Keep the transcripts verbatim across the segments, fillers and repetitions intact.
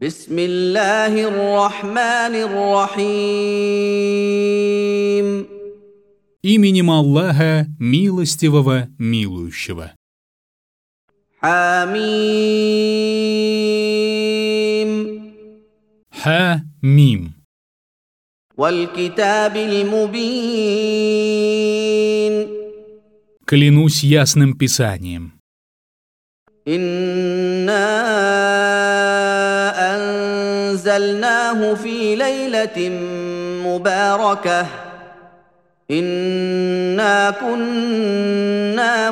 بسم الله الرحمن الرحيم. Именем Аллаха, милостивого, милующего. حميم. Ха-мим. والكتاب المبين. Клянусь ясным писанием. إنا أنزلناه في ليلة مباركة إنا كنا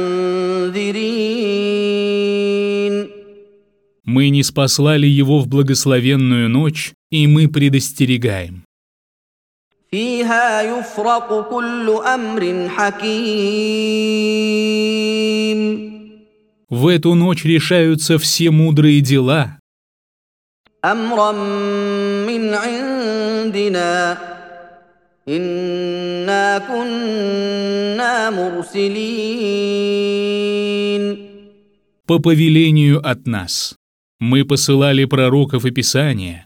منذرين. Мы ниспослали его в благословенную ночь, и мы предостерегаем. فيها يفرق كل أمر حكيم. В эту ночь решаются все мудрые дела. أمرا من عندنا إنا كنا مرسلين. По повелению от нас. Мы посылали пророков и писания.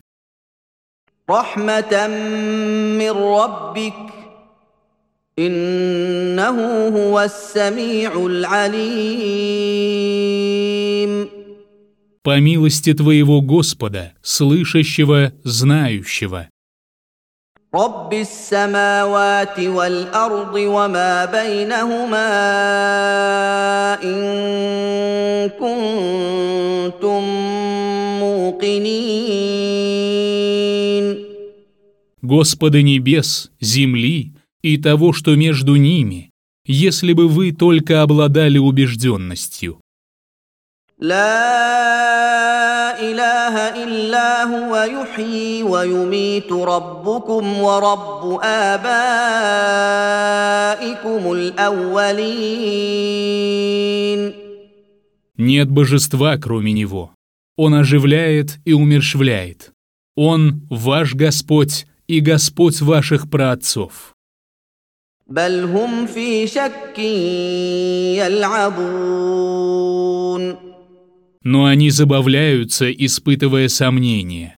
رحمة من ربك إنه هو السميع العليم. По милости твоего Господа, слышащего, знающего. رب السماوات والأرض وما بينهما إن كنتم موقنين. Господа небес, земли и того, что между ними, если бы вы только обладали убежденностью. لا إله إلا هو يحيي ويميت ربكم ورب آبائكم الأولين. Нет божества, кроме Него. Он оживляет и умерщвляет. Он ваш Господь и Господь ваших праотцов. بل هم في شك يلعبون. Но они забавляются, испытывая сомнения.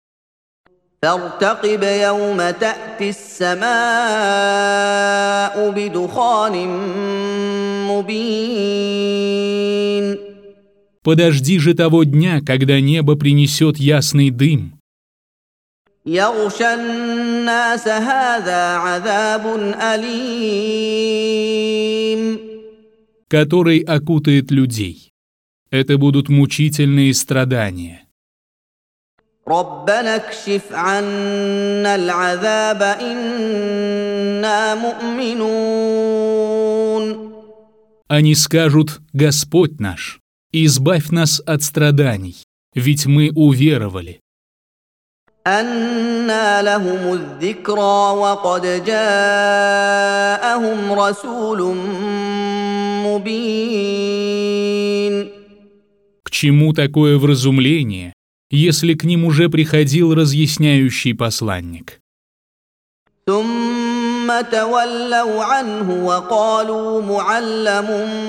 فارتقب يوم تأتي السماء بدخان مبين. Подожди же того дня, когда небо принесет ясный дым. يغشى الناس هذا عذاب أليم. Который окутает людей. Это будут мучительные страдания. ربنا اكشف عنا العذاب إنا مؤمنون. Они скажут: Господь наш, избавь нас от страданий, ведь мы уверовали. أنى لهم الذكرى وقد جاءهم رسول مبين. К чему такое вразумление, если к ним уже приходил разъясняющий посланник? ثم تولوا عنه وقالوا معلم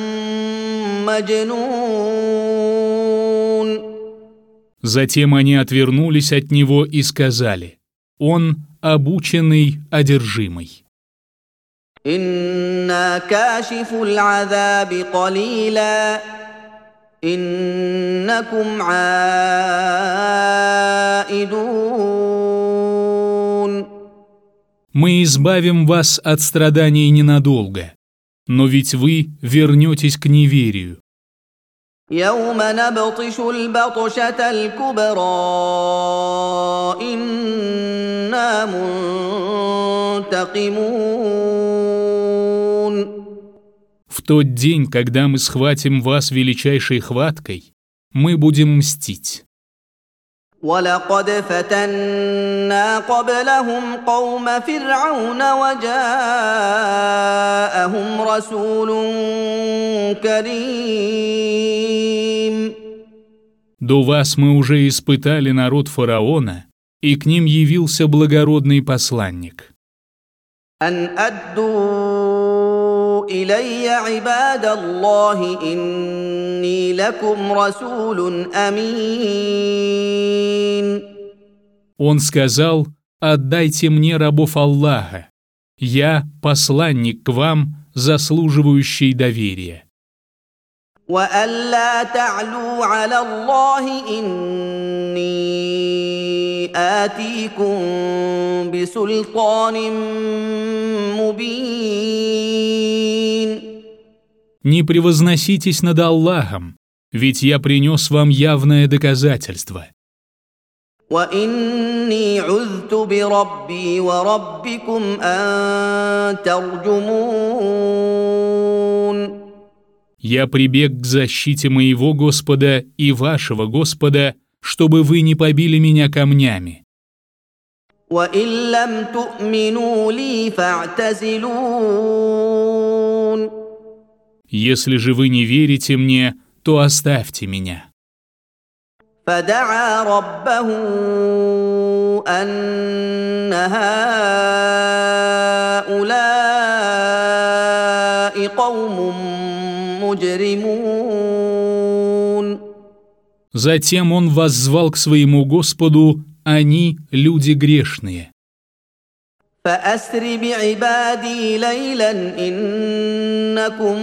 مجنون. Затем они отвернулись от него и сказали: Он обученный, одержимый. إنا كاشف العذاب قليلا إنكم عائدون. Мы избавим вас от страданий ненадолго, но ведь вы вернетесь к неверию. يوم نبطش البطشة الكبرى إنا منتقمون. В тот день, когда мы схватим вас величайшей хваткой, мы будем мстить. ولقد فتنا قبلهم قوم فرعون وجاءهم رسول كريم. До вас мы уже испытали народ фараона, и к ним явился благородный посланник. أن أدوا إلي عباد الله إني لكم رسول أمين. Он сказал: «Отдайте мне рабов Аллаха. Я посланник к вам, заслуживающий доверия». وألا تعلوا على الله إني آتيكم بسلطان مبين. Не превозноситесь над Аллахом, ведь я принес вам явное доказательство. وإني عذت بربي وربكم أن ترجمون. Я прибег к защите моего Господа и вашего Господа, чтобы вы не побили меня камнями. وإن لم تؤمنوا لي فاعتزلون. Если же вы не верите мне, то оставьте меня. فدعا ربه أن هؤلاء قوم مجرمون. Затем он воззвал к своему Господу: они люди грешные. فأسر بعبادي ليلا إنكم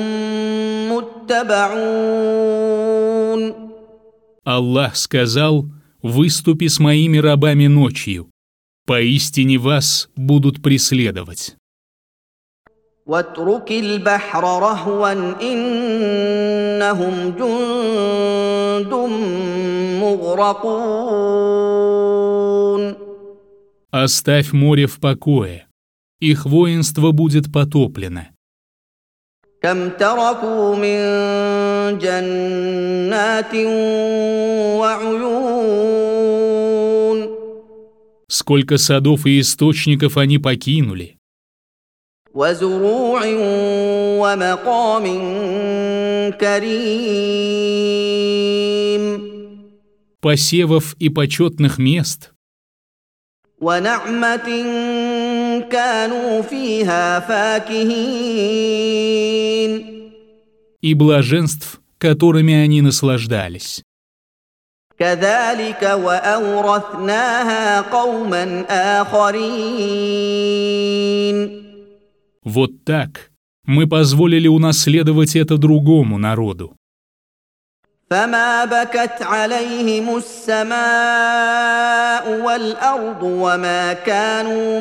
متبعون. Аллах сказал: «Выступи с моими рабами ночью. Поистине вас будут преследовать». واترك البحر رهوا إنهم جند مغرقون. Оставь море в покое. Их воинство будет потоплено. كم تركوا من جنات وعيون. Сколько садов и источников они покинули. وزروع ومقام كريم. Посевов и почетных мест. ونعمة كانوا فيها فاكهين. И блаженств, которыми они наслаждались. كذلك وأورثناها قوما آخرين. Вот так мы позволили унаследовать это другому народу. فما بكت عليهم السماء والأرض وما كانوا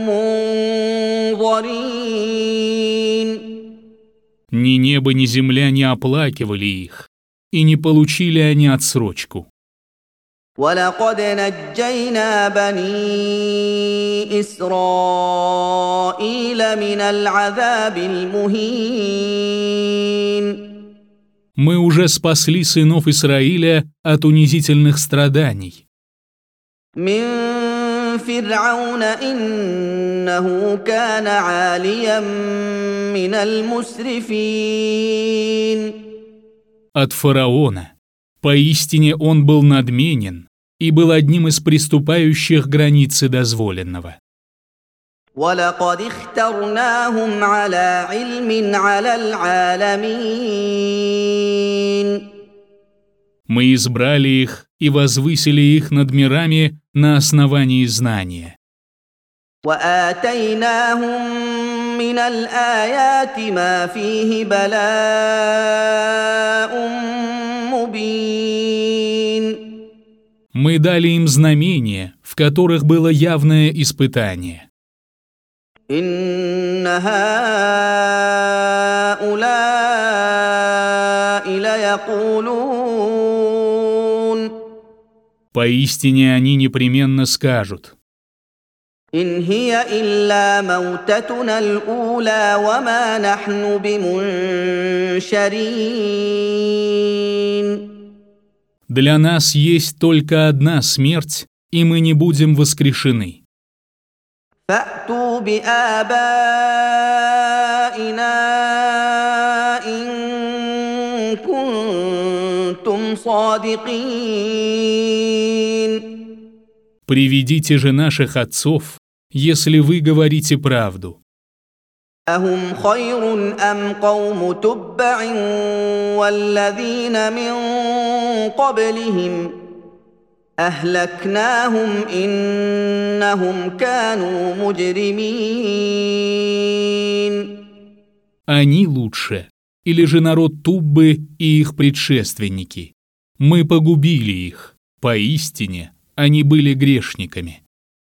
منظرين. Ни небо, ни земля не оплакивали их, и не получили они отсрочку. ولقد نجينا بني إسرائيل من العذاب المهين. Мы уже спасли сынов Израиля от унизительных страданий. من فرعون إنه كان عاليا من المسرفين. От фараона. Поистине он был надменен и был одним из приступающих границы дозволенного. ولقد اخترناهم على علم على العالمين. Мы избрали их и возвысили их над мирами на основании знания. وآتيناهم من الآيات ما فيه بلاء مبين. Мы дали им знамения, в которых было явное испытание. إن هؤلاء ليقولون. Поистине они непременно скажут: إن هي إلا موتتنا الأولى وما نحن بمنشرين. для нас есть только одна смерть, и мы не будем воскрешены. فأتوا بآبائنا إن كنتم صادقين. Приведите же наших отцов, если вы говорите правду. أهم خير أم قوم تبع والذين من قبلهم أهلكناهم إنهم كانوا مجرمين. Они лучше, или же народ Туббы и их предшественники? Мы погубили их. Поистине, они были грешниками.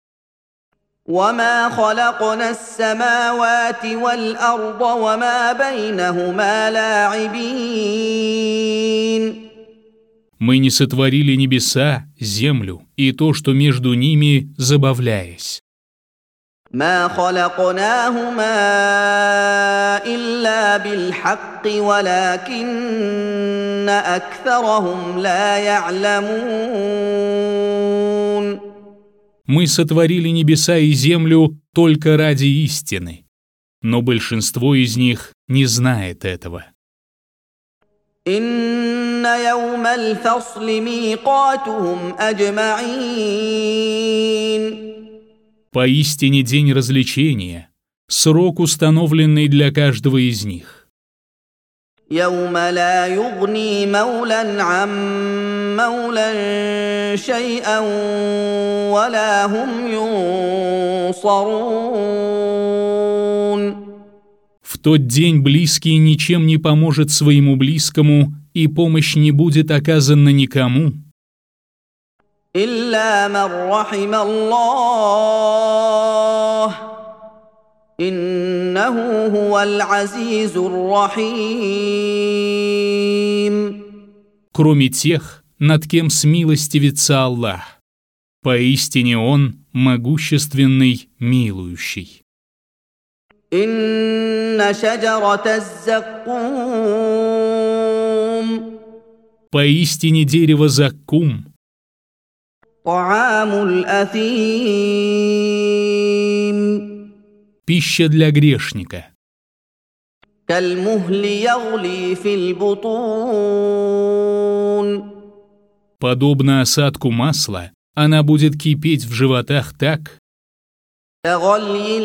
وما خلقنا السماوات والأرض وما بينهما لاعبين. Мы не сотворили небеса, землю и то, что между ними, забавляясь. ما خلقناهما إلا بالحق ولكن أكثرهم لا يعلمون. Мы сотворили небеса и землю только ради истины, но большинство из них не знает этого. إن يوم الفصل ميقاتهم أجمعين. Поистине день развлечения, срок, установленный для каждого из них. يوم لا يغني مولا عن مولا شيئا ولا هم ينصرون. В тот день близкий ничем не поможет своему близкому, и помощь не будет оказана никому. إلا من رحم الله إنه هو العزيز الرحيم. Кроме тех, над кем смилостивится Аллах. Поистине Он могущественный, милующий. إن شجرة الزقوم. Поистине дерево заккум. طعام الأثيم. Пища для грешника. كالمهل يغلي في البطون. Подобно осадку масла, она будет кипеть в животах так, كغلي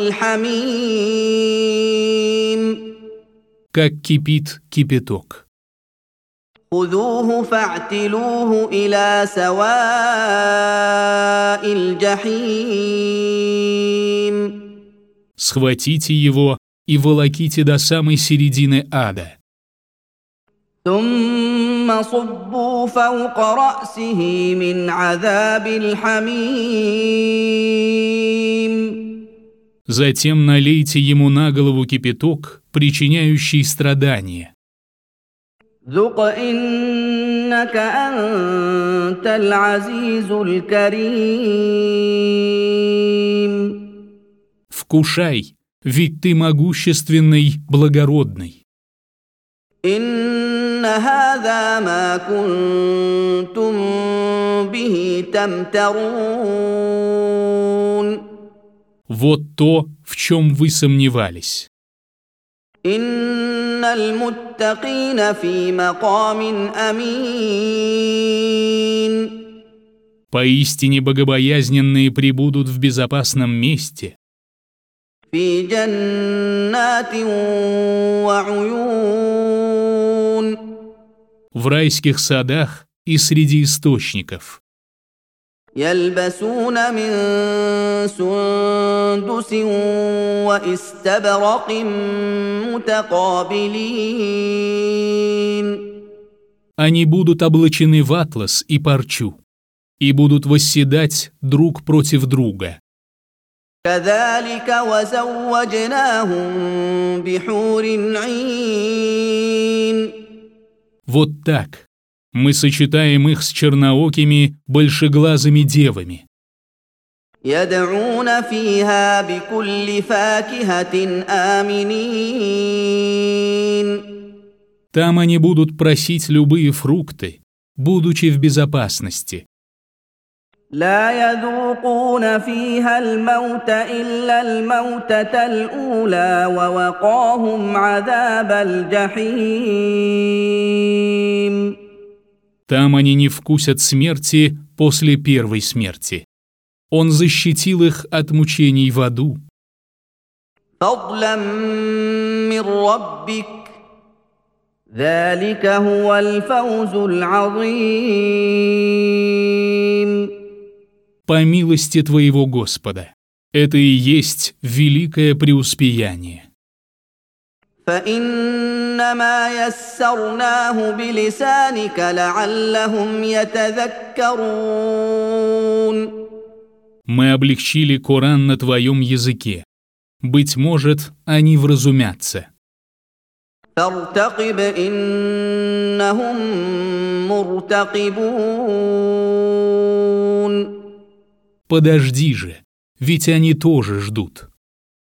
الحميم. как кипит кипяток. خذوه فاعتلوه إلى سواء الجحيم. Схватите его и волоките до самой середины ада. ثم صبوا فوق رأسه من عذاب الحميم. Затем налейте ему на голову кипяток, причиняющий страдания. ذق إنك أنت العزيز الكريم. Вкушай, ведь ты могущественный, благородный. إن هذا ما كنتم به تمترون. Вот то, в чем вы сомневались. إن المتقين في مقام أمين. Поистине богобоязненные пребудут в безопасном месте. في جنات وعيون. В райских садах и среди источников. يلبسون من سندس واستبرق متقابلين. Они будут облачены в атлас и парчу, и будут восседать друг против друга. كذلك وزوجناهم بحور عين. Вот так мы сочетаем их с черноокими, большеглазыми девами. يدعون فيها بكل فاكهة آمنين. Там они будут просить любые фрукты, будучи в безопасности. لا يذوقون فيها الموت إلا الموتة الأولى ووقاهم عذاب الجحيم. Там они не вкусят смерти после первой смерти. Он защитил их от мучений в аду. فضلا من ربك ذلك هو الفوز العظيم. по милости твоего Господа. Это и есть великое преуспеяние. فإنما يسرناه بلسانك لعلهم يتذكرون. Мы облегчили Коран на твоем языке. Быть может, они вразумятся. فارتقب إنهم مرتقبون. Подожди же, ведь они тоже ждут.